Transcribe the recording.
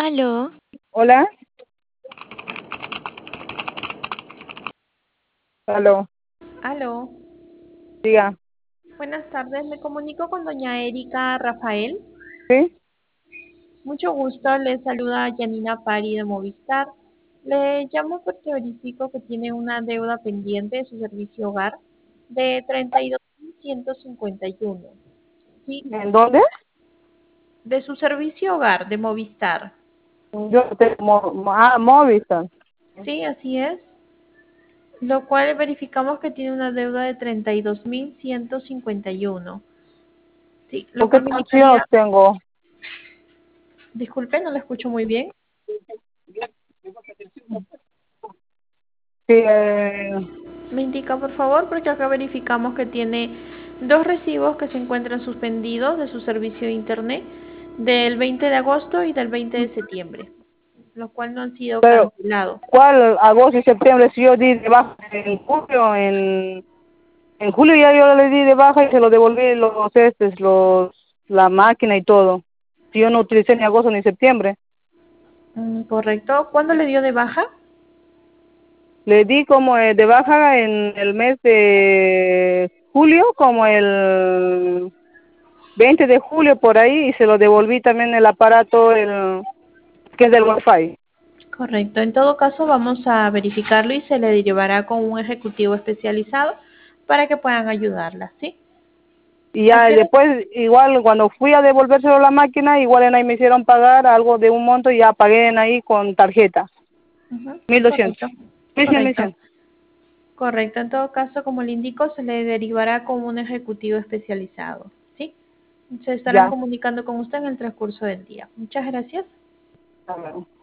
Aló, Hola, aló, Aló, diga, buenas tardes. Me comunico con doña Erika Rafael. ¿sí? Mucho gusto. Le saluda Janina Pari de Movistar. Le llamo porque verifico que tiene una deuda pendiente de su servicio hogar de 32.151. Sí, ¿En dónde? de su servicio hogar de Movistar. Yo tengo Movistar. Sí, así es. Lo cual verificamos que tiene una deuda de 32.151. Sí, lo ¿Por qué cual me canción indicaría, tengo? disculpe, no lo escucho muy bien. Sí, Me indica, por favor, porque acá verificamos que tiene dos recibos que se encuentran suspendidos de su servicio de internet del 20 de agosto y del 20 de septiembre, los cuales no han sido pero cancelados. ¿cuál? Agosto y septiembre, si yo di de baja en julio, en julio ya yo le di de baja y se lo devolví la máquina y todo. Si yo no utilicé ni agosto ni septiembre, Correcto. ¿Cuándo le dio de baja? le di como de baja en el mes de julio, como el 20 de julio por ahí, y se lo devolví también el aparato, que es del Wi-Fi. Correcto. En todo caso, vamos a verificarlo y se le derivará con un ejecutivo especializado para que puedan ayudarla, ¿sí? Y ¿A ya qué hora? después, igual cuando fui a devolvérselo a la máquina, igual en ahí me hicieron pagar algo de un monto y ya pagué en ahí con tarjeta, Ujú. 1.200. Correcto. 1.100, Correcto. 1.100. Correcto, en todo caso, como le indico, se le derivará con un ejecutivo especializado, ¿sí? Se estarán Ya. comunicando con usted en el transcurso del día. Muchas gracias. Hasta luego.